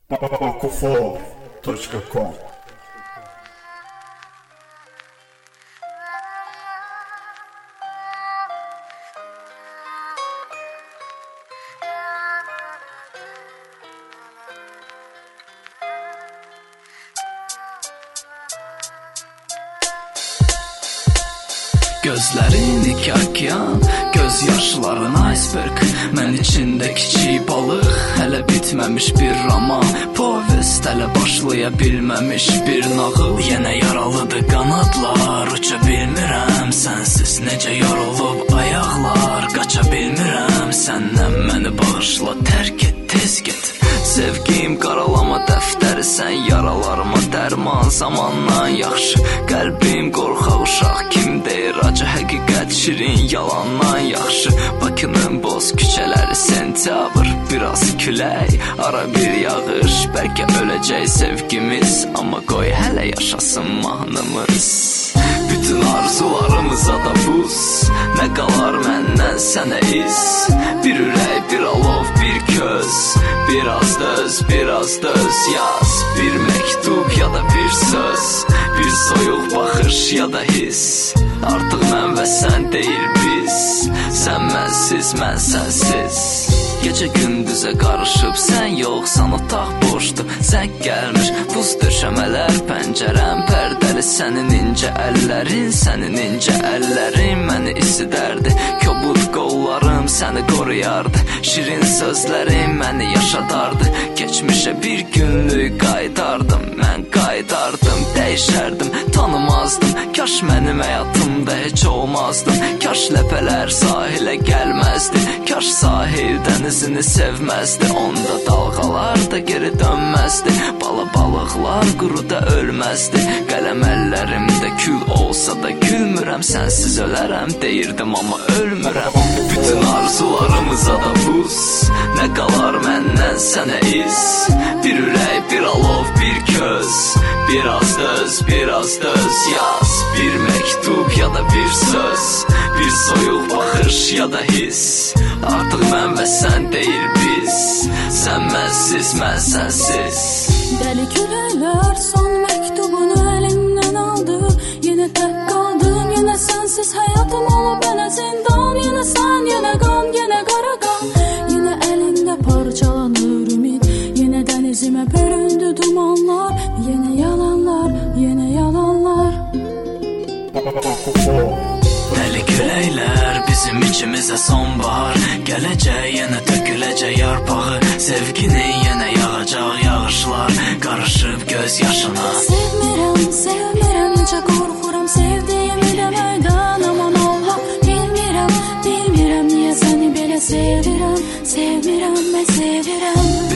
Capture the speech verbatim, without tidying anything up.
Papapakufor точка ком. Gözlərin iki okyan, göz yaşların iceberg. Mən içində kiçik balıq, hələ bitməmiş bir roman. Povest hələ başlaya bilməmiş bir nağıl. Yenə yaralıdır qanadlar, uça bilmirəm. Sənsiz necə yorulub ayaqlar, qaça bilmirəm. Səndən məni bağışla, tərk et, tez get. Sevgim qaralama dəftəri, sən yaralarıma dərman. Zamandan yaxşı, qəlbim qorxaq uşaq, kim deyir acı həqiqət şirin, yalandan yaxşı. Bakının boz küçələri sentyabr, biraz külək, ara bir yağış. Bəlkə öləcək sevgimiz, amma qoy hələ yaşasın mahnımız. Bütün arzularımıza da buz, nə qalar məndən sənə iz. Bir ürək, bir alov, bir köz, biraz döz, biraz döz yaz. Bir məktub ya da bir söz, bir soyuq baxış ya da hiss. Artıq mən və sən deyil biz, sən mənsiz, mən sənsiz. Gecə gündüzə qarışıb, sən yoxsan, otaq boşdur, sən gəlmiş. Buz döşəmələr, pəncərəm pərdəli, sənin incə əllərin, sənin incə əllərin məni isidərdi. Kobud qollarım səni qoruyardı, şirin sözlərim məni yaşadardı. Keçmişə bir günlük qaytardım, mən qaytardım, dəyişərdim, tanımazdım. Kaş mənim həyatımda heç olmazdım, kaş ləpələr sahilə gəlməzdi, kaş sahil dənizini sevməzdi. Onda dalğalar da geri dönməzdi, bala balıqlar quruda ölməzdi. Qələm əllərimdə kül olsa da gülmürəm, sənsiz ölərəm deyirdim amma ölmürəm. Bütün arzularımıza da buz, nə qalar məndən sənə iz. Bir ürək, bir alov, bir köz, biraz döz, biraz döz yaz. Bir məktub ya da bir söz, bir soyuq baxış ya da hiss. Artıq mən və sən deyil biz, sən mənsiz, mən sənsiz. Dəli küləklər son məktubunu əlimdən aldı. Yenə tək qaldım, yenə sənsiz həyatım olub mənə zindan. Yenə sən, yenə qan, yenə qara qan. Yenə əlində parçalanır ümid, yenə dənizimə büründü dumanlar. Yenə yalanlar, yenə yalanlar. Dəli küləklər bizim içimizə sonbahar, gələcək yenə töküləcək yarpağı. Sevginin yenə yağacaq yağışlar, qarışıb göz yaşına. Sevmirəm, sevmirəm, necə qorxuram sevdiyimi deməkdən. Aman Allah, bilmirəm, bilmirəm niyə səni belə sevirəm. Sevmirəm, mən sevirəm.